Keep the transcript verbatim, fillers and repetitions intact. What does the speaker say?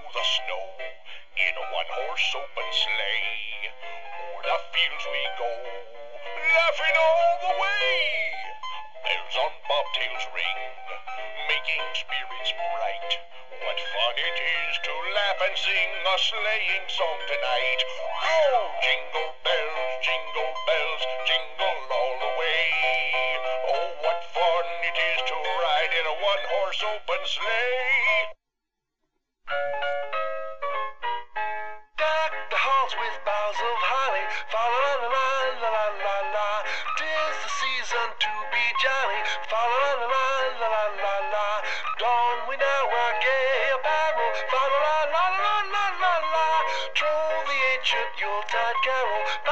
the snow in a one-horse open sleigh. O'er the fields we go, laughing all the way. Bells on bobtails ring, making spirits bright. What fun it is to laugh and sing a sleighing song tonight. Oh, jingle bells, jingle bells, jingle all the way. Oh, what fun it is to ride in a one-horse open sleigh. Deck the halls with boughs of holly, fa la la la la la la la. 'Tis the season to be jolly, fa la la la la la la la. Don we now our gay apparel, fa la la la la la la la. Troll the ancient Yuletide carol,